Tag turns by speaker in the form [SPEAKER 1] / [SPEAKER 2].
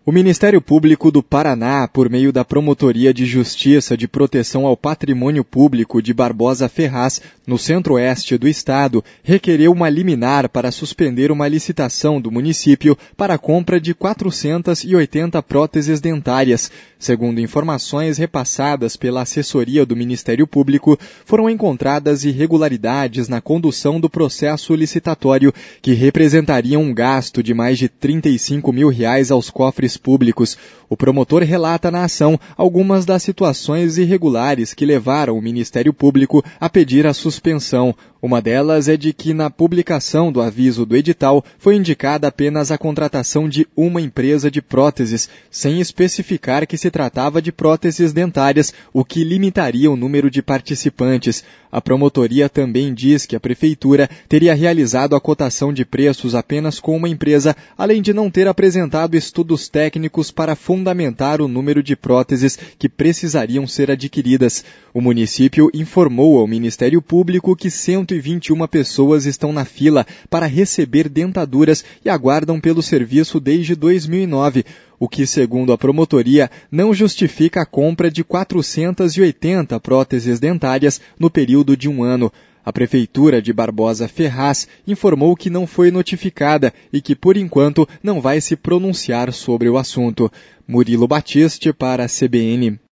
[SPEAKER 1] O Ministério Público do Paraná, por meio da Promotoria de Justiça de Proteção ao Patrimônio Público de Barbosa Ferraz, no centro-oeste do estado, requereu uma liminar para suspender uma licitação do município para a compra de 480 próteses dentárias. Segundo informações repassadas pela assessoria do Ministério Público, foram encontradas irregularidades na condução do processo licitatório, que representariam um gasto de mais de R$35 mil aos cofres públicos. O promotor relata na ação algumas das situações irregulares que levaram o Ministério Público a pedir a suspensão. Uma delas é de que na publicação do aviso do edital foi indicada apenas a contratação de uma empresa de próteses, sem especificar que se tratava de próteses dentárias, o que limitaria o número de participantes. A promotoria também diz que a prefeitura teria realizado a cotação de preços apenas com uma empresa, além de não ter apresentado estudos técnicos para fundamentar o número de próteses que precisariam ser adquiridas. O município informou ao Ministério Público que 121 pessoas estão na fila para receber dentaduras e aguardam pelo serviço desde 2009, o que, segundo a promotoria, não justifica a compra de 480 próteses dentárias no período de um ano. A Prefeitura de Barbosa Ferraz informou que não foi notificada e que, por enquanto, não vai se pronunciar sobre o assunto. Murilo Batiste para a CBN.